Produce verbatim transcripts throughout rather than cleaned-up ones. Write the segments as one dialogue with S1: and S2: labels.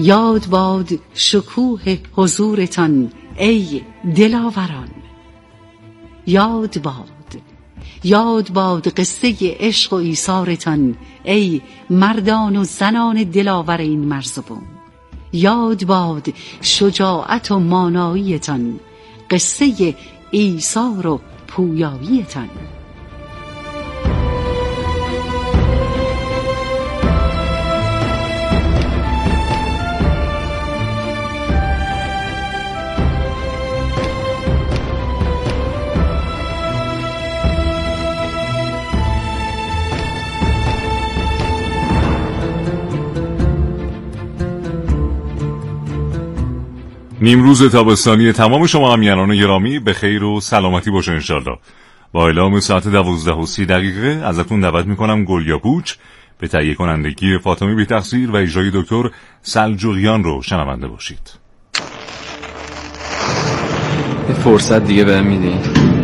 S1: یاد باد شکوه حضورتان ای دلاوران. یاد باد یاد باد قصه عشق و ایثارتان ای مردان و زنان دلاور این مرز و بوم. یاد باد شجاعت و ماناییتان، قصه ایثار و پویاییتان.
S2: نیمروز تابستانی تمام شما همیهنان گرامی به خیر و سلامتی باشه انشالله. با اعلام ساعت دوازده و سی دقیقه ازتون دعوت میکنم گل یا پوچ به تهیه کنندگی فاطمی بی‌تقصیر و اجرای دکتر سلجوقیان رو شنونده باشید.
S3: یه فرصت دیگه بهم میدی؟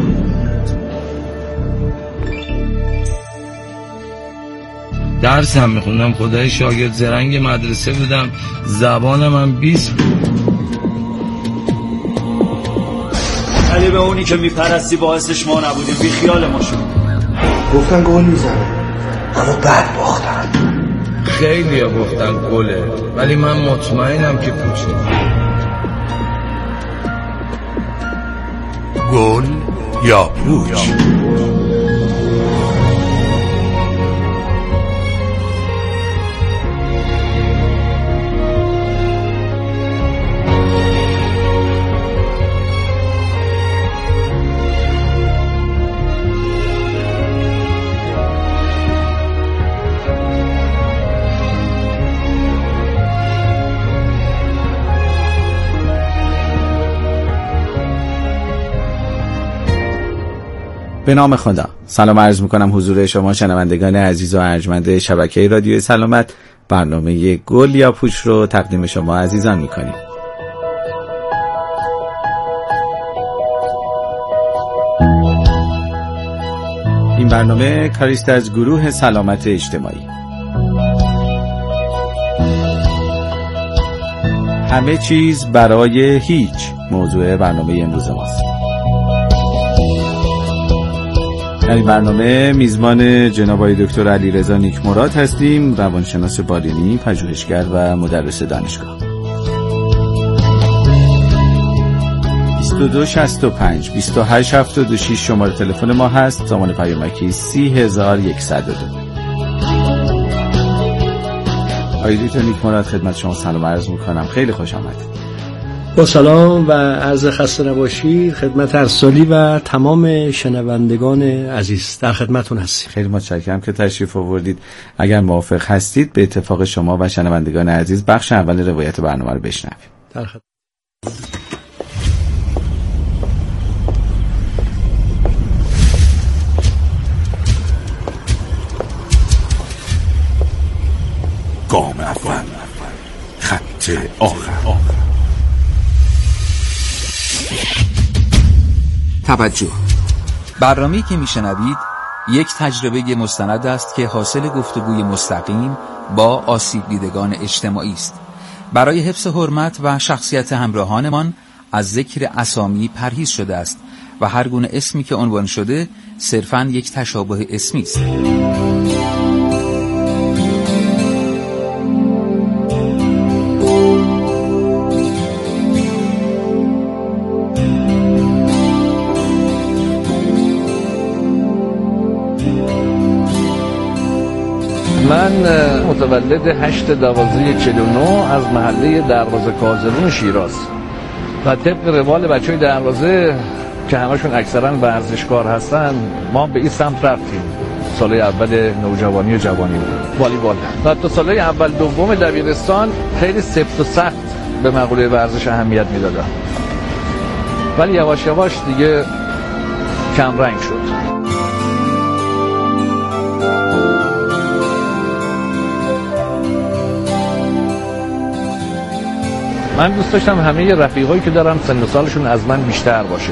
S4: درس هم میخوندم، خدای شاگرد زرنگ مدرسه بودم، زبانم هم بیست بود.
S5: علی به اونی که میپرستی باعثش ما نبودیم، بی خیال ما شد.
S6: گفتن گل میزنه اما بعد باختن.
S4: خیلی ها گفتن گله ولی من مطمئنم که پوچه.
S7: گل یا پوچ.
S8: به نام خدا. سلام عرض میکنم حضور شما شنوندگان عزیز و ارجمند شبکه رادیو سلامت. برنامه گل یا پوچ رو تقدیم شما عزیزان میکنیم. این برنامه کاریست از گروه سلامت اجتماعی. همه چیز برای هیچ موضوع برنامه امروز ماست. در این برنامه میزبان جناب آقای دکتر علیرضا نیکمراد هستیم، روانشناس بالینی، پژوهشگر و مدرس دانشگاه. بیست و دو شصت و پنج بیست و هشت هفتاد و شش شماره تلفن ما هست. سامان پیامکی سی هزار و یکصد و دو. آقای دکتر نیکمراد خدمت شما سلام عرض میکنم، خیلی خوش آمدید.
S9: با سلام و عرض خسته نباشید خدمت ارسالی و تمام شنوندگان عزیز، در خدمتون هستیم.
S8: خیلی متشکرم که تشریف آوردید. اگر موافق هستید به اتفاق شما و شنوندگان عزیز بخش اول روایت برنامه رو بشنویم.
S9: در خدمت.
S7: گام اول، خط آخر.
S10: توجه، برنامه‌ای که میشنوید یک تجربه مستند است که حاصل گفتگوی مستقیم با آسیب دیدگان اجتماعی است. برای حفظ حرمت و شخصیت همراهانمان از ذکر اسامی پرهیز شده است و هر گونه اسمی که عنوان شده صرفاً یک تشابه اسمی است.
S11: من متولد هشت دوازده چهل و نه از محله دروازه کاظمون شیراز و طبق روال بچه های دروازه که همشون اکثرا ورزشکار هستن ما به این سمت رفتیم. سالهای اول نوجوانی و جوانی بود والیبال و تا سالهای اول دوم دبیرستان خیلی سفت و سخت به مقوله ورزش اهمیت میدادم، ولی یواش یواش دیگه کم رنگ شد. من دوست داشتم همه رفیقایی که دارم سن و سالشون از من بیشتر باشه.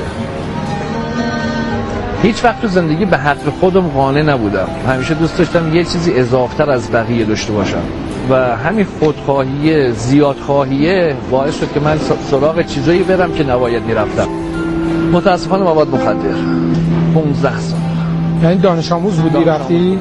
S11: هیچ وقت تو زندگی به حق خودم قانع نبودم. همیشه دوست داشتم یه چیزی اضافه‌تر از بقیه داشته باشم. و همین خودخواهی زیادخواهیه باعث شد که من سراغ چیزایی برم که نباید میرفتم. متاسفانه مواد مخدر پانزده سال.
S12: یعنی دانش آموز بودی رفتی؟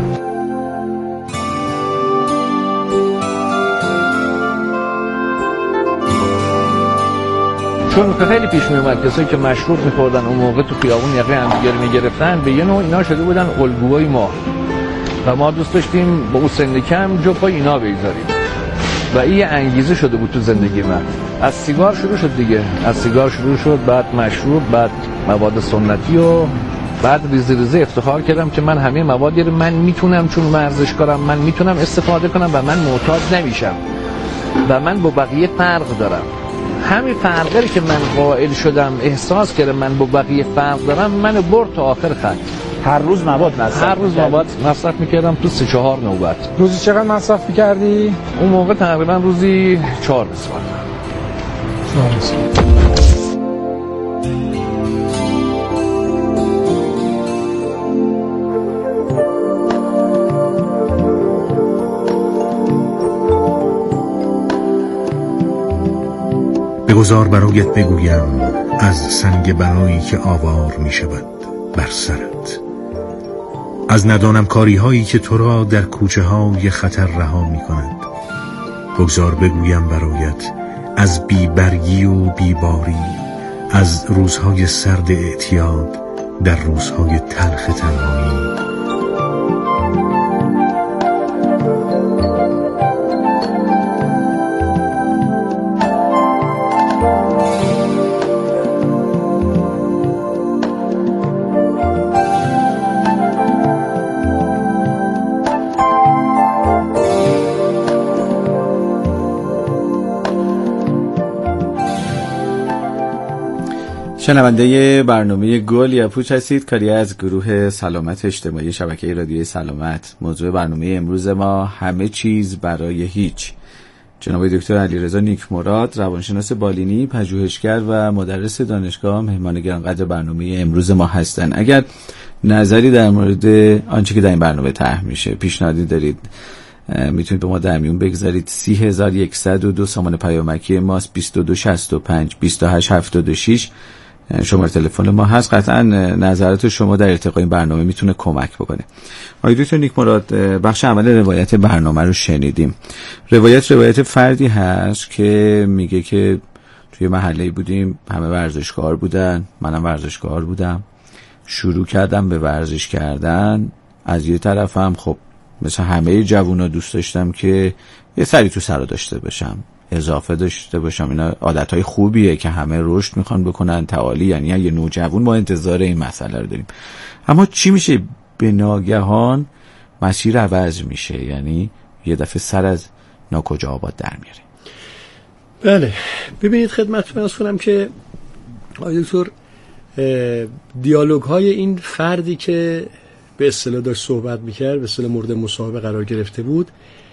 S11: چون خیلی پیش می اومد کسایی که مشروب می‌خوردن اون موقع تو خیابون یقه همدیگه رو می‌گرفتن، به یه نوع اینا شده بودن الگوهای ما و ما دوست داشتیم با اون سن کم جو پای اینا بگذاریم و این یه انگیزه شده بود تو زندگی من. از سیگار شروع شد دیگه، از سیگار شروع شد، بعد مشروب، بعد مواد سنتی و بعد ریزی ریزی افتخار کردم که من همه موادی رو من میتونم، چون ورزشکارم من میتونم استفاده کنم و من معتاد نمیشم و من با بقیه فرق دارم. همین فرقی که من قائل شدم، احساس کردم من با بقیه فرق دارم، من برد تا آخر خط.
S12: هر روز مواد مصرف
S11: هر روز مواد مصرف میکردم تو سه چهار نوبت.
S12: روزی چقدر مصرف میکردی؟
S11: اون موقع تقریبا روزی چهار مسواک.
S12: چهار مسواک.
S7: بگذار برایت بگویم از سنگ بلایی که آوار می شود بر سرت، از ندانم کاری هایی که تو را در کوچه های خطر رها می کند. بگذار بگویم برایت از بیبرگی و بیباری، از روزهای سرد اعتیاد در روزهای تلخ تنهایی.
S8: شنونده برنامه گل یا پوچ هستید، کاری از گروه سلامت اجتماعی شبکه رادیوی سلامت. موضوع برنامه امروز ما همه چیز برای هیچ. جناب دکتر علیرضا نیکمراد، روانشناس بالینی، پژوهشگر و مدرس دانشگاه، مهمان گرانقدر برنامه امروز ما هستند. اگر نظری در مورد آنچه که در این برنامه طرح میشه پیشنهادی دارید، میتونید به ما در میون بگذارید. سی هزار و صد و دو سامان پیامکی ماست، بیست و دو شصت و پنج بیست و هشت هفتاد و شش شماره تلفن ما هست. قطعا نظرات شما در ارتقای این برنامه میتونه کمک بکنه. آقای دکتر نیکمراد، بخش اول روایت برنامه رو شنیدیم. روایت روایت فردی هست که میگه که توی محله‌ای بودیم، همه ورزشکار بودن، منم ورزشکار بودم، شروع کردم به ورزش کردن. از یه طرفم خب مثل همه جوونا دوست داشتم که یه سری تو سر داشته باشم، اضافه داشته باشم. اینا عادتهای خوبیه که همه رشد میخوان بکنن، تعالی، یعنی یه نوجوان ما انتظار این مسئله رو داریم. اما چی میشه به ناگهان مسیر عوض میشه، یعنی یه دفعه سر از ناکجا آباد در میاره؟
S9: بله، ببینید خدمتتون عرض کنم که آقای دکتر دیالوگ های این فردی که به اصطلاح داشت صحبت میکرد، به اصطلاح مورد مصاحبه قرار گرفته بود،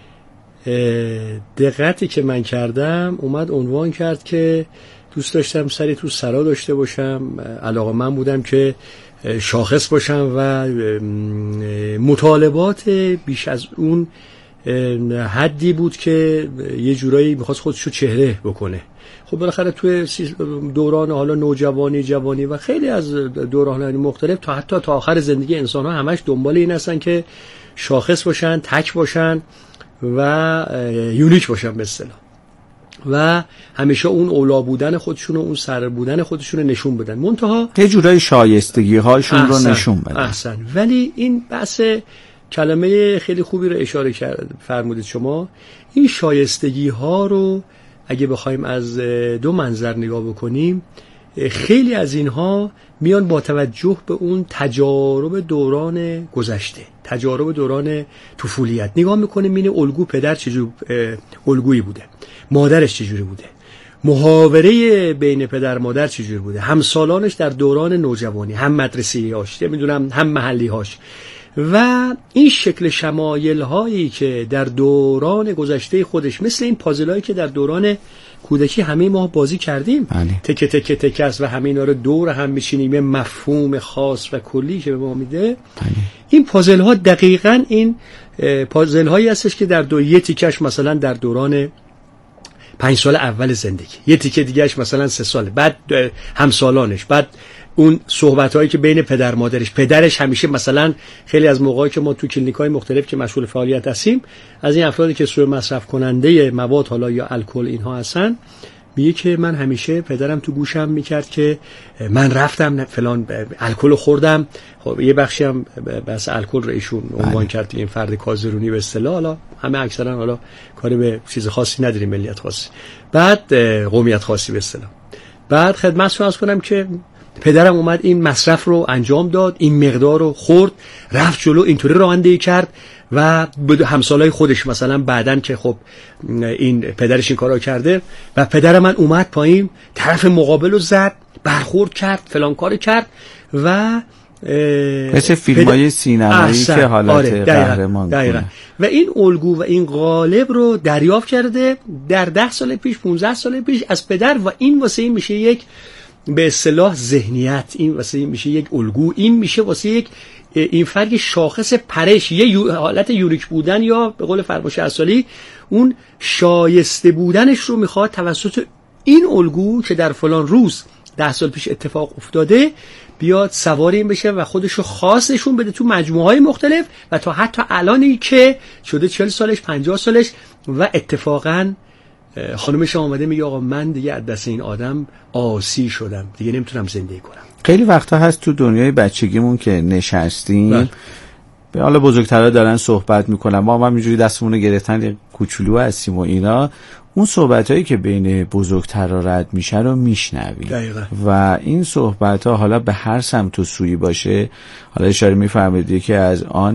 S9: دقتی که من کردم اومد عنوان کرد که دوست داشتم سری تو سرا داشته باشم، علاقه من بودم که شاخص باشم و مطالبات بیش از اون حدی بود که یه جورایی میخواست خودشو چهره بکنه. خب بالاخره توی دوران حالا نوجوانی، جوانی و خیلی از دوران‌های مختلف تا حتی تا آخر زندگی انسان ها همش دنبال این هستن که شاخص باشن، تک باشن و یونیک باشن به اصطلاح، و همیشه اون اولا بودن خودشون و اون سر بودن خودشون رو نشون بدن، منتها
S8: یه جورای شایستگی هاشون رو نشون بدن.
S9: احسن. ولی این بحث کلمه خیلی خوبی رو اشاره کرد فرمودید شما. این شایستگی ها رو اگه بخوایم از دو منظر نگاه بکنیم، خیلی از اینها میان با توجه به اون تجارب دوران گذشته، تجارب دوران طفولیت نگاه میکنیم. این الگو پدر چجور الگویی بوده، مادرش چجوری بوده، محاوره بین پدر مادر چجوری بوده، همسالانش در دوران نوجوانی، هم مدرسه‌ای هاش، میدونم هم محلی هاش، و این شکل شمایل هایی که در دوران گذشته خودش، مثل این پازل هایی که در دوران کودکی همه ما بازی کردیم، تکه تکه تکه است و همه اینا رو دور هم میچینیم، مفهوم خاص و کلی که به ما میده. این پازل ها دقیقاً این پازل هایی هستش که در دو یه تیکش مثلا در دوران پنج سال اول زندگی، یه تیکه دیگهش مثلا سه سال بعد همسالانش، بعد اون صحبت هایی که بین پدر مادرش، پدرش همیشه مثلا خیلی از موقعی که ما تو کلینیک های مختلف که مشغول فعالیت هستیم از این افرادی که سوء مصرف کننده مواد حالا یا الکل اینها هستن، میگه که من همیشه پدرم تو گوشم میکرد که من رفتم فلان الکل خوردم. خب یه بخشی هم بس الکل رو ایشون عنوان کرد این فرد کازرونی به اصطلاح، حالا همه اکثرا حالا کاری به چیز خاصی نداریم، ملیت خاصی، بعد قومیت خاصی به اصطلاح. بعد خدمتتون عرض کنم که پدرم اومد این مصرف رو انجام داد، این مقدار رو خورد، رفت جلو، اینطوری رانندگی کرد و همسالای خودش مثلا بعدن که خب این پدرش این کارا کرده و پدر من اومد پایین، طرف مقابل رو زد، برخورد کرد، فلان کار کرد و
S8: مثل فیلم‌های سینمایی که حالت
S9: آره
S8: قهرمان کنه.
S9: و این الگو و این قالب رو دریافت کرده در ده سال پیش، پانزده سال پیش از پدر و این واسه این میشه یک به اصطلاح ذهنیت، این واسه این میشه یک الگو، این میشه واسه یک این فرق شاخص پرش، یه یو حالت یونیک بودن یا به قول فرمایش اصلی اون شایسته بودنش رو میخواد توسط این الگو که در فلان روز ده سال پیش اتفاق افتاده بیاد سوار این بشه و خودش رو خاصشون بده تو مجموعه های مختلف و تا حتی الانی که شده چهل سالش، پنجاه سالش و اتفاقاً خانمش آمده میگه آقا من دیگه از دست این آدم آسی شدم، دیگه نمیتونم زندگی کنم.
S8: خیلی وقتا هست تو دنیای بچگیمون که نشستیم به حالا بزرگترها دارن صحبت میکنن، ما هم همینجوری دستمون رو گرفتن کوچولو هستیم و اینا، اون صحبتایی که بین بزرگترها رد میشه رو میشنویم و این صحبت‌ها حالا به هر سمت و سویی باشه، حالا اشاره میفرمایید که از آن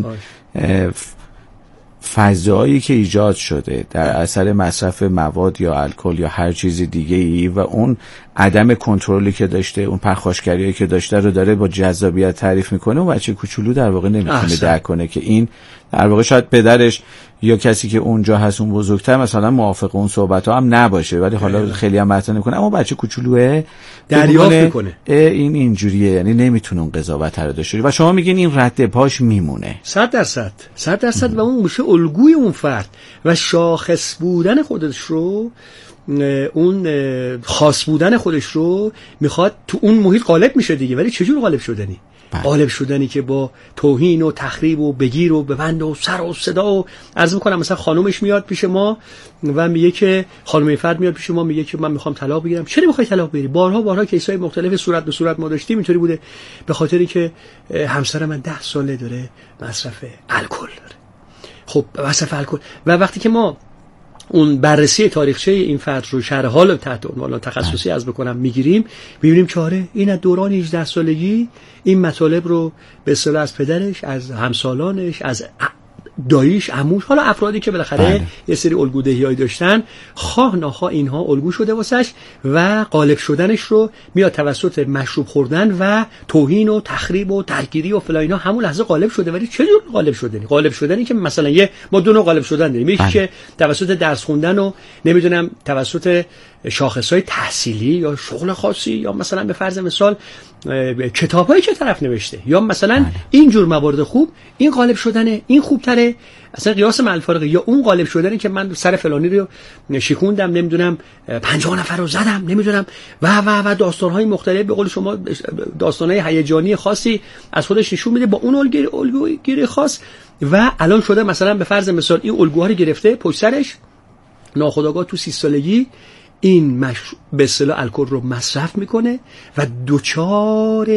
S8: فضایی که ایجاد شده در اثر مصرف مواد یا الکل یا هر چیز دیگه ای و اون عدم کنترلی که داشته، اون پرخاشگری که داشته رو داره با جذابیت تعریف میکنه و بچه کوچولو در واقع نمیتونه درک کنه که این در واقع شاید پدرش یا کسی که اونجا هست اون بزرگتر مثلا موافق اون صحبت ها هم نباشه، ولی حالا خیلی هم مطرح نکنه، اما بچه کوچولوه
S9: دریافت میکنه
S8: این اینجوریه، یعنی نمیتونه اون قضاوت رو داشته و شما میگین این رد پاش میمونه
S9: صد درصد صد درصد و اون میشه الگوی اون فرد و شاخص بودن خودش رو، اون خاص بودن خودش رو میخواد تو اون محیط غالب میشه دیگه. ولی چجور غالب شدنی؟ غالب شدنی که با توهین و تخریب و بگیر و ببند و سر و صدا و عرض میکنم مثلا خانومش میاد پیش ما و میگه که خانم فرد میاد پیش ما میگه که من میخوام طلاق بگیرم. چرا میخوای طلاق بگیری؟ بارها بارها کیسای مختلف صورت به صورت ما داشتیم اینطوری بوده، به خاطری که همسر من ده ساله داره مصرف الکل داره. خب مصرف الکل و وقتی که ما اون بررسی تاریخچه این فرد رو شرح حال تحت عنوان تخصصی از بکنم میگیریم، میبینیم که آره این از دوران هجده سالگی این مطالب رو به اصطلاح از پدرش، از همسالانش، از داییش، عموش، حالا افرادی که بالاخره بله. یه سری الگودهیایی داشتن، خواه ناخواه اینها الگو شده واسش و غالب شدنش رو میاد توسط مشروب خوردن و توهین و تخریب و درگیری و فلان اینا همون لحظه غالب شده. ولی چه جور غالب شدنی؟ غالب شدنی که مثلا یه ما دو نوع غالب شدن داریم، یکی که توسط درس خوندن و نمیدونم توسط شاخصهای تحصیلی یا شغل خاصی یا مثلا به فرض مثال کتابایی که طرف نوشته یا مثلا این جور موارد خوب، این غالب شدنه، این خوبتره اصلا قیاس مع الفارقه، یا اون غالب شدنه که من سر فلانی رو شکوندم، نمیدونم پنجاه نفر رو زدم، نمیدونم و و و داستان‌های مختلف، به قول شما داستان‌های هیجانی خاصی از خودش نشون میده با اون الگوی الگوی خاص و الان شده مثلا به فرض مثال این الگوها رو گرفته پشت سرش ناخودآگاه تو سی سالگی این مش... به اصطلاح الکل رو مصرف میکنه و دوچار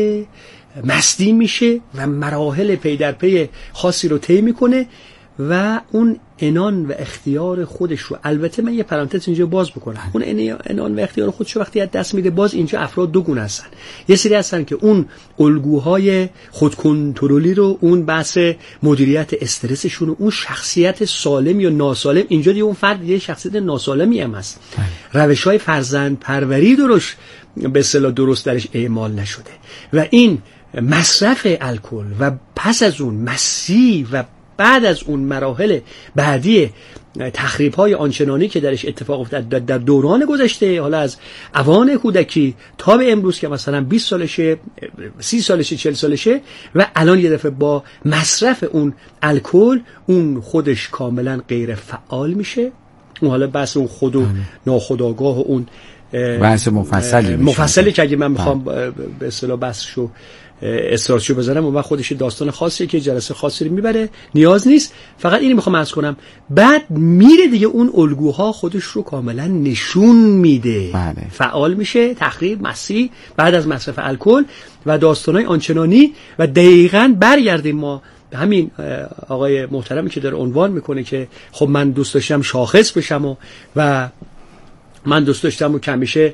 S9: مستی میشه و مراحل پی در پی خاصی رو طی میکنه و اون انان و اختیار خودش رو، البته من یه پرانتز اینجا باز بکنم، اون انان و اختیار خودش رو وقتی از دست میده، باز اینجا افراد دو گونه هستن. یه سری هستن که اون الگوهای خودکنترلی رو، اون بحث مدیریت استرسشون، اون شخصیت سالم یا ناسالم، اینجا دیگه اون فرد یه شخصیت ناسالمی هم هست، روش‌های فرزند پروری درش به اصطلاح درست درش اعمال نشده و این مصرف الکل و پس از اون مسی و بعد از اون مراحل بعدی تخریب های آنچنانی که درش اتفاق افتاد در دوران گذشته، حالا از اوان کودکی تا به امروز که مثلا بیست سالشه، سی سالشه، چهل سالشه، و الان یه دفعه با مصرف اون الکل اون خودش کاملا غیر فعال میشه. اون حالا بس اون خود و ناخودآگاه و اون
S8: بحث مفصلی
S9: مفصلی که اگه من میخوام به اصطلاح بحثشو استراتژی بزنم و من خودش داستان خاصیه که جلسه خاصی رو میبره، نیاز نیست. فقط اینو میخوام عرض کنم، بعد میره دیگه اون الگوها خودش رو کاملا نشون میده.
S8: بله.
S9: فعال میشه، تخریب، مسی، بعد از مصرف الکل و داستانای آنچنانی. و دقیقاً برگردیم ما به همین آقای محترمی که داره عنوان میکنه که خب من دوست داشتم شاخص بشم و و من دوست داشتم و کمیشه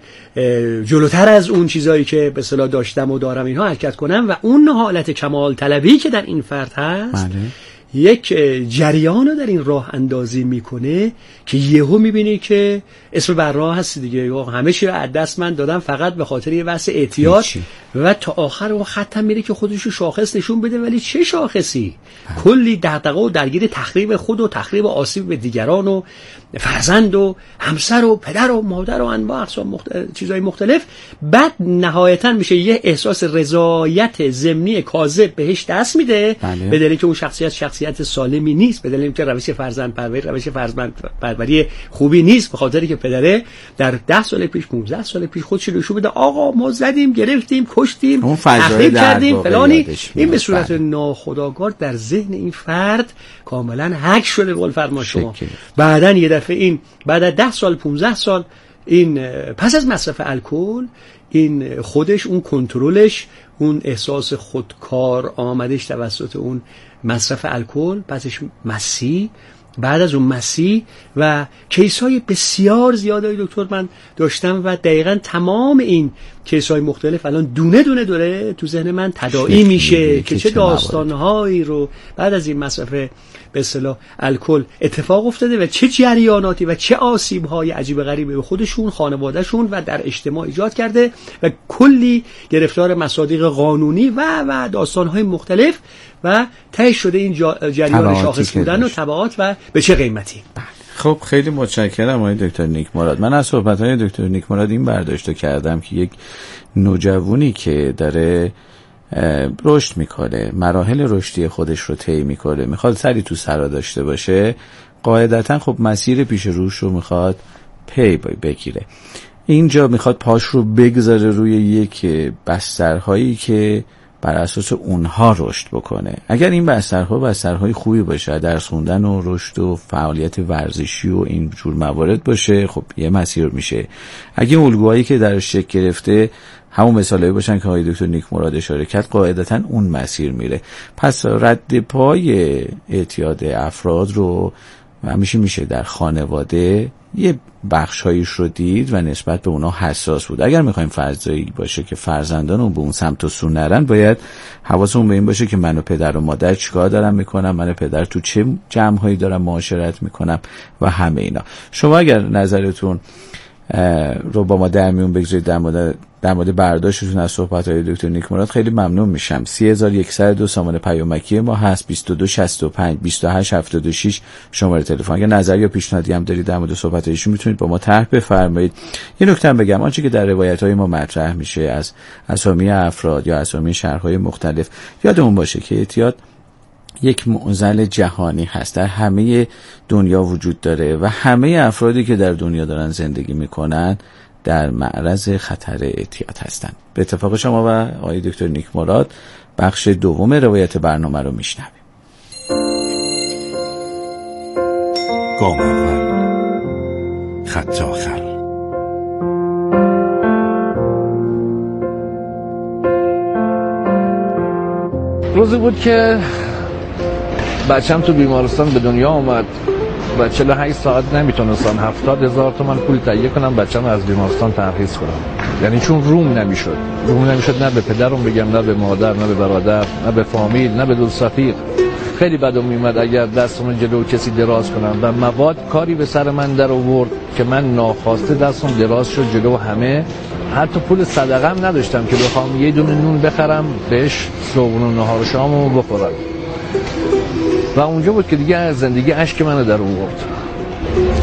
S9: جلوتر از اون چیزایی که به اصطلاح داشتم و دارم اینها حرکت کنم، و اون حالت کمال طلبی که در این فرد هست
S8: بله.
S9: یک جریان رو در این راه اندازی میکنه که یهو میبینی که اسم بر راه هست دیگه، همه چی رو از دست من دادم فقط به خاطر یه واسه اعتیاد، و تا آخر اون خط هم میره که خودش رو شاخص نشون بده. ولی چه شاخصی؟ ها. کلی دغدغه و درگیر تخریب خود و تخریب و آسیب به دیگران و فرزند و همسر و پدر و مادر و انواع اقسام مختلف، چیزهای مختلف. بعد نهایتا میشه یه احساس رضایت ضمنی کاذب بهش دست میده،
S8: بله.
S9: به دلیلی که اون شخصیت شخصیت سالمی نیست، به دلیلی که روش فرزند پروری روش فرزند پروری خوبی نیست، به خاطری که پدره در ده سال پیش پانزده سال پیش خودش رو نشون بده آقا ما زدیم، گرفتیم، کشتیم، تخریب کردیم فلانی. این به صورت ناخودآگاه در ذهن این فرد کاملا هک شده قول فرما شما. بعداً یه دفعه این بعد از ده سال پانزده سال این پس از مصرف الکل این خودش اون کنترلش، اون احساس خودکار آمدش توسط اون مصرف الکل، بعدش مسی، بعد از اون مسی و کیس‌های بسیار زیاده دکتر من داشتم و دقیقاً تمام این کیس‌های مختلف الان دونه دونه داره تو ذهن من تداعی میشه که چه داستان‌هایی رو بعد از این مصرف به اصطلاح الکل اتفاق افتاده و چه جریاناتی و چه آسیب‌های عجیب غریبی به خودشون، خانوادهشون و در اجتماع ایجاد کرده و کلی گرفتار مصادیق قانونی و و داستان‌های مختلف و ته شده این جریان شاخص بودن و تبعات و به چه قیمتی.
S8: خب خیلی متشکرم آقای دکتر نیک مراد. من از صحبت‌های دکتر نیک مراد این برداشت کردم که یک نوجوانی که داره رشد میکنه، مراحل رشدی خودش رو طی میکنه، میخواد سری تو سرا داشته باشه، قاعدتا خب مسیر پیش روش رو میخواد پی بگیره. اینجا میخواد پاش رو بگذاره روی یک بسترهایی که بر اساس اونها رشد بکنه. اگر این بسترها بسترهای خوبی باشه، درس خوندن و رشد و فعالیت ورزشی و این جور موارد باشه، خب یه مسیر میشه. اگه الگوهایی که درش شکل گرفته همون مثالایی باشن که آقای دکتر نیک مراد اشاره کرد، قاعدتاً اون مسیر میره. پس رد پای اعتیاد افراد رو همیشه میشه در خانواده یه بخشایش رو دید و نسبت به اونا حساس بود. اگر میخوایم فرضایی باشه که فرزندانمون به اون سمت و سو نرن، باید حواسمون به این باشه که من و پدر و مادر چیکار دارم میکنم، من و پدر تو چه جمع‌هایی دارم معاشرت میکنم و همه اینا. شما اگر نظرتون رو با ما در میون بگذارید در مورد در مورد برداشتتون از صحبت‌های دکتر نیک مراد، خیلی ممنون میشم. سه هزار و صد و دو سامانه پیامکی ما هست، بیست و دو شصت و پنج بیست و هشت هفتاد و شش شماره تلفن. اگر نظر یا پیشنهادی هم دارید در مورد صحبت‌هایشون میتونید با ما طرح بفرمایید. یه نکته هم بگم، آنچه که در روایت‌های ما مطرح میشه از اسامی افراد یا اسامی شهرهای مختلف، یادمون باشه که اعتیاد یک معضل جهانی هست، در همه دنیا وجود داره و همه افرادی که در دنیا دارن زندگی میکنن در معرض خطر اعتیاد هستند. به اتفاق شما و آقای دکتر نیک مراد بخش دوم روایت برنامه رو میشنویم.
S7: گام اول، خط آخر.
S11: روزی بود که بچم تو بیمارستان به دنیا اومد و چهل و هشت ساعت نمیتونستم هفتاد هزار تومان پول تهیه کنم بچم از بیمارستان ترخیص کنم. یعنی چون روم نمیشد روم نمیشد نه به پدرم بگم، نه به مادر، نه به برادر، نه به فامیل، نه به دوست رفیق. خیلی بدم میومد اگر دستم جلو کسی دراز کنم و مواد کاری به سر من در آورد که من ناخواسته دستم دراز شد جلو همه. حتی پول صدقه هم نداشتم که بخوام یه دونه نون بخرم بهش صبحونه و نهار و شامو بخورم. و اونجا بود که دیگه زندگی اشک منو در آورد.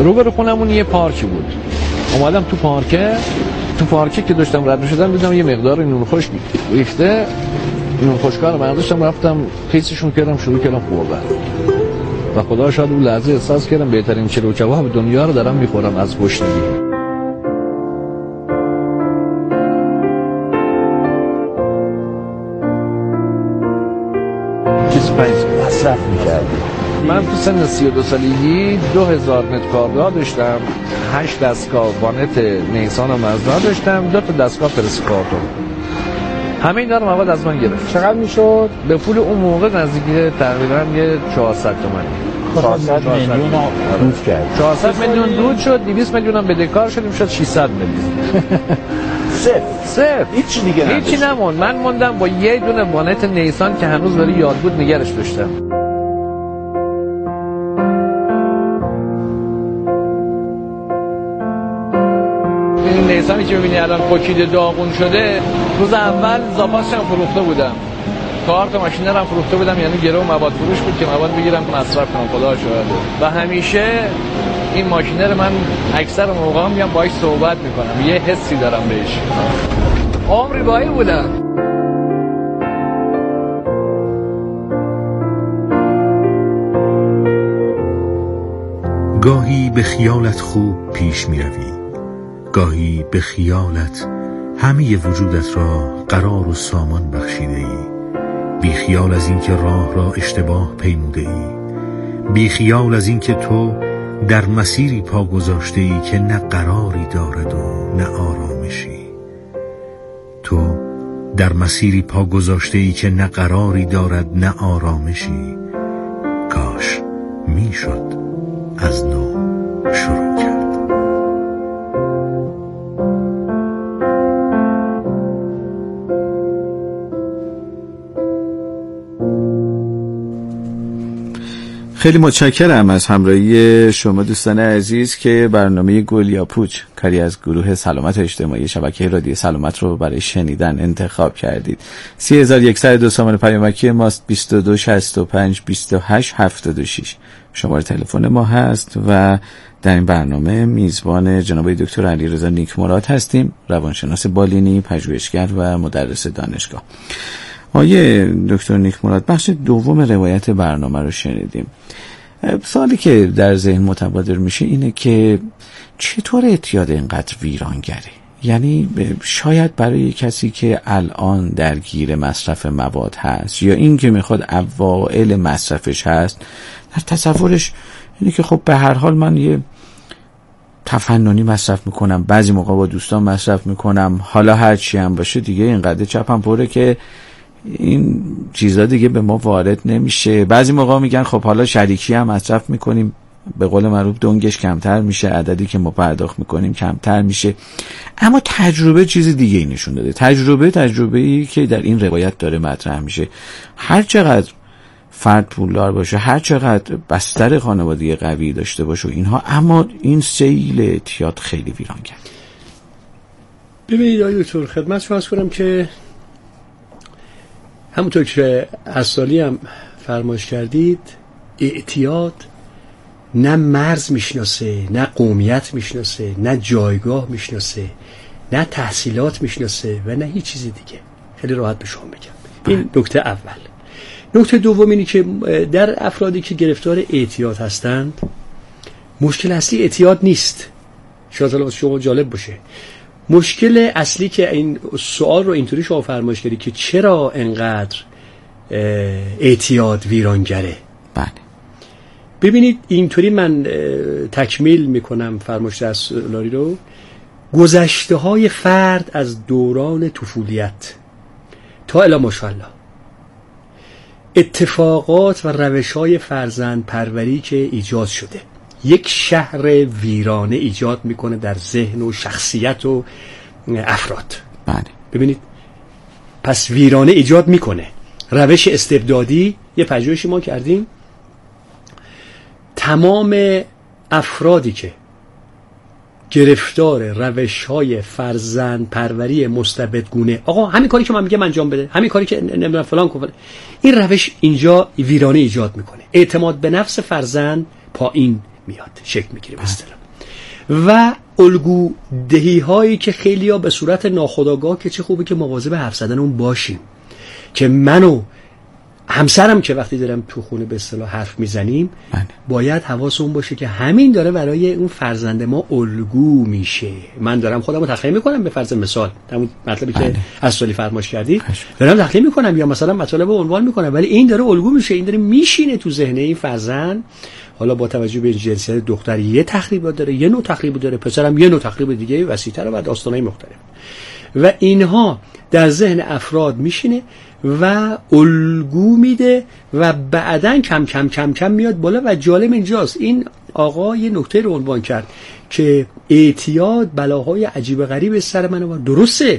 S11: روبرو خونمون یه پارکی بود. اومدم تو پارکه تو پارکه که داشتم رد می‌شدم دیدم یه مقدار نون خشک ریخته. نون خشکا رو برداشتم رفتم قیسشون کردم شروع کردم خوردن. و خدا شاید اون لحظه احساس کردم بهترین چلو و کباب دنیا رو دارم میخورم از گشنگی. بیست و پنج مصرف میکردم. من تو سن سی و دو سالگی دو هزار متر کارگاه داشتم، هشت دستگاه وانت نیسان و مزدا داشتم، دو تا دستگاه پرسکارتون. همه اینا رو مواد از من گرفت. چقدر میشد؟ به پول اون موقع نزدیک تقریبا یه چهارصد تومانی.
S13: چهارصد میلیون دود کرد.
S11: چهارصد میلیون دود شد، دویست میلیون هم بدهکار شدیم، شد ششصد میلیون.
S13: صفر
S11: صفر
S13: هیچ دیگه نداشت.
S11: هیچی نموند. من موندم با یه دونه وانت نیسان که هنوز داره یاد بود نگرش داشتم. این نیسانی که می‌بینی الان پوکیده داغون شده، روز اول زاپاسش هم فروخته بودم. کارت ماشین رو هم فروخته بودم، یعنی گرو مواد فروش بود که مواد بگیرم مصرف کنم. خدا شاهده. و همیشه این ماشین رو من اکثر موقعا میام باهاش صحبت میکنم، یه حسی دارم بهش. عمری باهی بودم.
S7: گاهی به خیالت خوب پیش می روی، گاهی به خیالت همه وجودت را قرار و سامان بخشیده ای. بی خیال از اینکه راه را اشتباه پیموده ای، بی خیال از اینکه تو در مسیری پا گذاشته ای که نه قراری دارد و نه آرامشی. تو در مسیری پا گذاشته ای که نه قراری دارد نه آرامشی. کاش میشد از نو شروع کرد.
S8: خیلی متشکرم از همراهی شما دوستان عزیز که برنامه گل یا پوچ کاری از گروه سلامت اجتماعی شبکه رادیو سلامت رو برای شنیدن انتخاب کردید. سی هزار و صد و دو سامان پیامکی ماست بیست و دو شصت و پنج بیست و هشت هفتاد و شش شماره تلفن ما هست و در این برنامه میزبان جناب دکتر علیرضا نیکمراد هستیم، روانشناس بالینی، پژوهشگر و مدرس دانشگاه. آیه دکتر نیکمراد، بخش دوم روایت برنامه رو شنیدیم. سوالی که در ذهن متبادر میشه اینه که چطور اعتیاد اینقدر ویرانگره؟ یعنی شاید برای کسی که الان درگیر مصرف مواد هست یا این که میخواد اوائل مصرفش هست، در تصورش اینه که خب به هر حال من یه تفننی مصرف میکنم، بعضی موقع با دوستان مصرف میکنم، حالا هر چی هم باشه دیگه اینقدر چپم پره که این چیزا دیگه به ما وارد نمیشه. بعضی موقع میگن خب حالا شریکی هم مصرف میکنیم، به قول معروف دنگش کمتر میشه، عددی که ما پرداخت میکنیم کمتر میشه. اما تجربه چیز دیگه ای نشون داده. تجربه تجربه‌ای که در این روایت داره مطرح میشه، هر چقدر فرد پولدار باشه، هر چقدر بستر خانوادگی قوی داشته باشه اینها، اما این سیل اعتیاد خیلی ویران کرد.
S9: ببینید آقای دکتر، خدمت شما عرض کنم که همونطور که از سالی هم فرمایش کردید، اعتیاد نه مرز میشناسه، نه قومیت میشناسه، نه جایگاه میشناسه، نه تحصیلات میشناسه و نه هیچ چیز دیگه. خیلی راحت به شما بگم. این نکته اول. نکته دوم اینی که در افرادی که گرفتار اعتیاد هستند، مشکل اصلی اعتیاد نیست. شاید حالا شما جالب باشه، مشکل اصلی که این سوال رو اینطوری شما فرمایش کردید که چرا انقدر اعتیاد ویرانگره.
S8: بله.
S9: ببینید اینطوری من تکمیل میکنم فرمایش اصلی رو. گذشته های فرد از دوران طفولیت تا الی ماشاءالله، اتفاقات و روش های فرزند پروری که ایجاد شده، یک شهر ویرانه ایجاد میکنه در ذهن و شخصیت و افراد.
S8: بله.
S9: ببینید، پس ویرانه ایجاد میکنه. روش استبدادی، یه پژوهشی ما کردیم، تمام افرادی که گرفتار روش های فرزند پروری مستبدگونه، آقا همین کاری که من میگم انجام بده، همین کاری که نمیدونم فلان کن، این روش اینجا ویرانه ایجاد میکنه. اعتماد به نفس فرزند پایین میاد، شکل میگیره به اصطلاح. و الگو دهی هایی که خیلی ها به صورت ناخودآگاه که چه خوبه که مواظب حرف زدن اون باشیم، که منو همسرم که وقتی دارم تو خونه به اصطلاح حرف میزنیم باید حواسمون باشه که همین داره برای اون فرزند ما الگو میشه. من دارم خودم رو تخلیه میکنم، به فرض مثال همون مطلبی که از سالی فرمایش کردید دارم تخلیه میکنم یا مثلا مطالب رو عنوان میکنم، ولی این داره الگو میشه، این داره میشینه تو ذهن این فرزند. حالا با توجه به جنسیت دختر یه تخریب داره، یه نوع تخریب داره، پسرم یه نوع تخریب دیگه وسیع‌تر و داستانای مختلف، و اینها در ذهن افراد میشینه و الگو میده و بعداً کم کم کم کم میاد بالا. و جالب اینجاست این آقا یه نکته رو عنوان کرد که اعتیاد بلاهای عجیب غریب سر من آورد. درسته،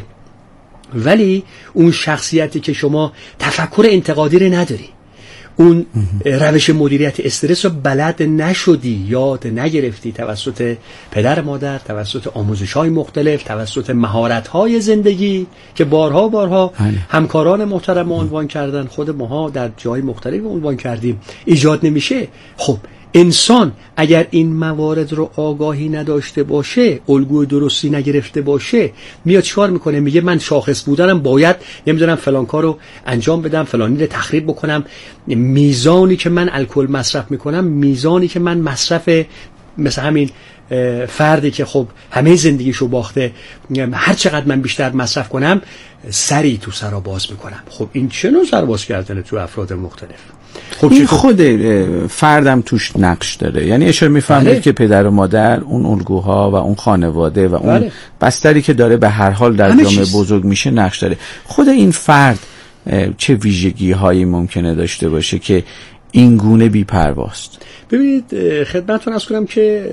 S9: ولی اون شخصیتی که شما تفکر انتقادی رو نداری، اون روش مدیریت استرس رو بلد نشدی، یاد نگرفتی توسط پدر مادر، توسط آموزش‌های مختلف، توسط مهارت‌های زندگی که بارها بارها همکاران محترم عنوان کردن، خود ماها در جای مختلف عنوان کردیم، ایجاد نمیشه. خب انسان اگر این موارد رو آگاهی نداشته باشه، الگوی درستی نگرفته باشه، میاد چیکار میکنه؟ میگه من شاخص بودنم باید نمیدونم فلان کارو انجام بدم، فلانی رو تخریب بکنم، میزانی که من الکل مصرف میکنم، میزانی که من مصرف مثل همین فردی که خب همه زندگیشو باخته، هر چقدر من بیشتر مصرف کنم سری تو سرا باز میکنم. خب این چه نوع سر باز کردنه تو افراد مختلف؟
S8: خب این خود فردم توش نقش داره، یعنی اشاره میفهمید که پدر و مادر اون الگوها و اون خانواده و اون بله. بستری که داره به هر حال در جامعه بزرگ میشه نقش داره. خود این فرد چه ویژگی هایی ممکنه داشته باشه که این گونه بی‌پرواست؟
S9: ببینید خدمتتون عرض کنم که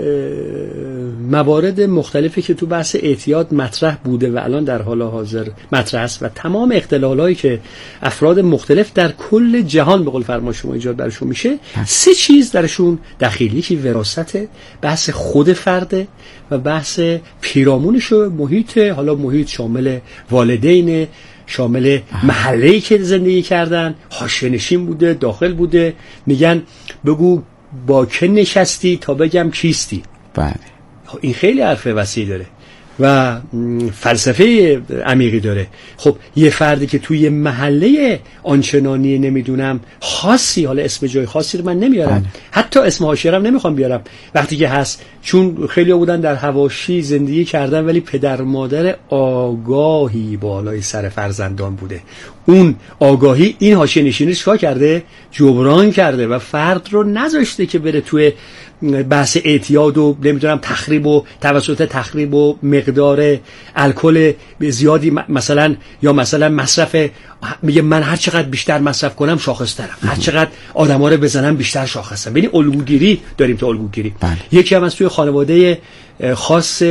S9: موارد مختلفی که تو بحث اعتیاد مطرح بوده و الان در حال حاضر مطرح است و تمام اختلالایی که افراد مختلف در کل جهان به قول فرمای شما ایجاد برشون میشه، سه چیز درشون دخیل. یکی وراثت، بحث خود فرده و بحث پیرامونش و محیط، حالا محیط شامل والدین، شامل محله‌ای که زندگی کردن، حاشیه‌نشین بوده، داخل بوده. میگن بگو با که نشستی تا بگم کیستی.
S8: بله.
S9: این خیلی حرف وسیع داره و فلسفه عمیقی داره. خب یه فردی که توی محله آنچنانی نمیدونم خاصی، حالا اسم جای خاصی رو من نمیارم، بله. حتی اسم حاشیه رو نمیخوام بیارم، وقتی که هست، چون خیلی بودن در حواشی زندگی کردن ولی پدر مادر آگاهی بالای سر فرزندان بوده، اون آگاهی این حاشیه نشینی چیکار کرده؟ جبران کرده و فرد رو نذاشته که بره توی بحث اعتیاد و نمیدونم تخریب و توسط تخریب و مقدار الکل زیادی مثلا، یا مثلا مصرف، میگه من هر چقدر بیشتر مصرف کنم شاخص ترم، هر چقدر آدما رو بزنم بیشتر شاخصم. ببین الگوگیری داریم تو الگوگیری. یکی هم از توی خانواده خاص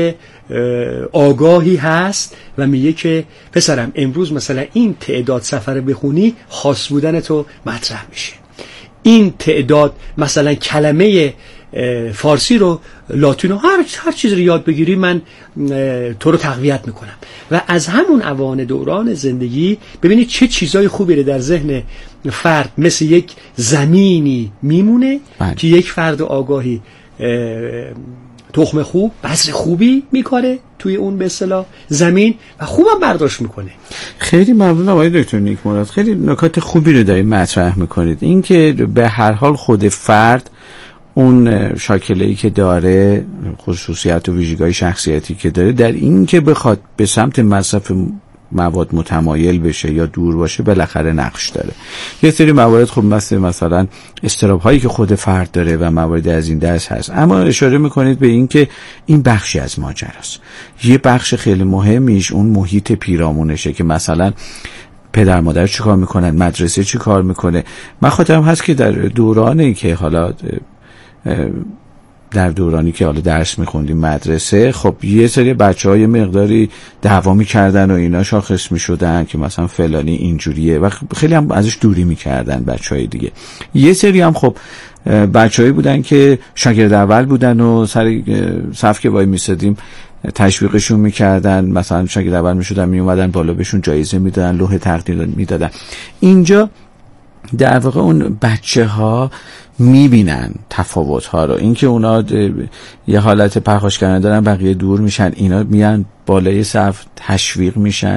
S9: آگاهی هست و میگه که پسرم امروز مثلا این تعداد سفر بخونی خاص بودن تو مطرح میشه، این تعداد مثلا کلمه فارسی رو، لاتین و هر هر چیز رو یاد بگیری من تو رو تقویت میکنم. و از همون اوان دوران زندگی ببینید چه چیزای خوبی رو در ذهن فرد مثل یک زمینی میمونه بله. که یک فرد آگاهی تخم خوب، بذر خوبی میکاره توی اون به اصطلاح زمین و خوبم برداشت میکنه.
S8: خیلی ممنون آقای دکتر نیک مراد، خیلی نکات خوبی رو دارید مطرح میکنید. این که به هر حال خود فرد اون شاکله‌ای که داره، خصوصیت و ویژگی‌های شخصیتی که داره، در این که بخواد به سمت مصرف مواد متمایل بشه یا دور باشه بالاخره نقش داره. یه سری موارد خب مثل مثلا اضطراب هایی که خود فرد داره و موارد از این دست هست، اما اشاره میکنید به این که این بخشی از ماجراست. یه بخش خیلی مهمیش اون محیط پیرامونشه که مثلا پدر مادر چی کار میکنن، مدرسه چی کار میکنه. من خاطرم هست که در دورانی که حالا در دورانی که حالا درس میخوندیم مدرسه، خب یه سری بچه های مقداری دعوا میکردن و اینا شاخص میشدن که مثلا فلانی اینجوریه و خیلی هم ازش دوری میکردن بچه های دیگه. یه سری هم خب بچه هایی بودن که شاگرد اول بودن و سر صف که وای میسدیم تشویقشون میکردن، مثلا شاگرد اول میشدن میومدن بالا بهشون جایزه میدادن، لوح تقدیر میدادن. اینجا در واقع اون بچه ها میبینن تفاوت ها رو. اینکه اونا یه حالت پرخاش کردن دارن بقیه دور میشن، اینا میان بالای صف تشویق میشن